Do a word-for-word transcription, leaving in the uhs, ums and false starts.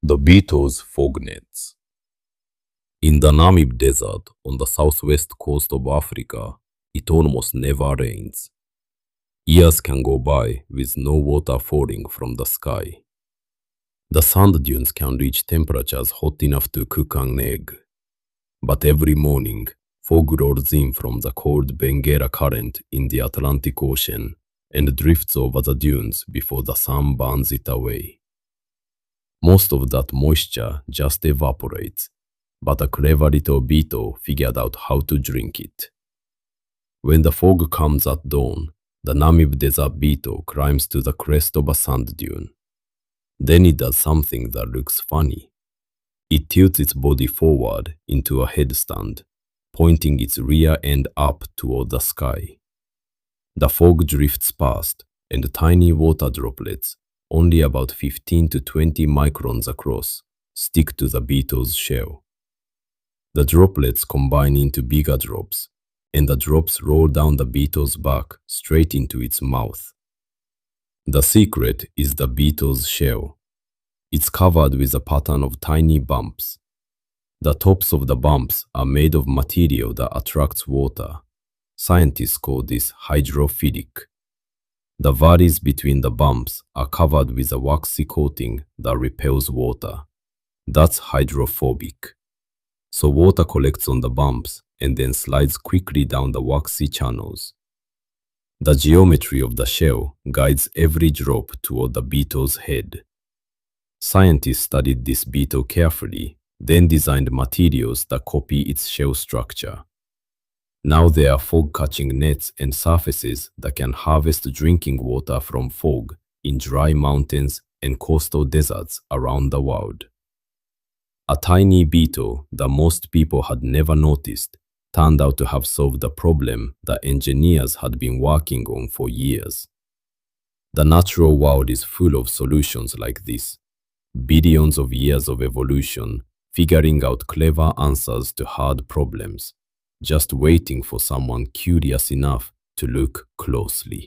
The Beatles fog nets. In the Namib Desert on the southwest coast of Africa, it almost never rains. Years can go by with no water falling from the sky. The sand dunes can reach temperatures hot enough to cook an egg. But every morning, fog rolls in from the cold Benguela Current in the Atlantic Ocean and drifts over the dunes before the sun burns it away. Most of that moisture just evaporates, but a clever little beetle figured out how to drink it. When the fog comes at dawn, the Namib Desert beetle climbs to the crest of a sand dune. Then it does something that looks funny. It tilts its body forward into a headstand, pointing its rear end up toward the sky. The fog drifts past, and tiny water droplets, only about fifteen to twenty microns across, stick to the beetle's shell. The droplets combine into bigger drops, and the drops roll down the beetle's back straight into its mouth. The secret is the beetle's shell. It's covered with a pattern of tiny bumps. The tops of the bumps are made of material that attracts water. Scientists call this hydrophilic. The valleys between the bumps are covered with a waxy coating that repels water. That's hydrophobic. So water collects on the bumps and then slides quickly down the waxy channels. The geometry of the shell guides every drop toward the beetle's head. Scientists studied this beetle carefully, then designed materials that copy its shell structure. Now there are fog-catching nets and surfaces that can harvest drinking water from fog in dry mountains and coastal deserts around the world. A tiny beetle that most people had never noticed turned out to have solved a problem that engineers had been working on for years. The natural world is full of solutions like this. Billions of years of evolution figuring out clever answers to hard problems, just waiting for someone curious enough to look closely.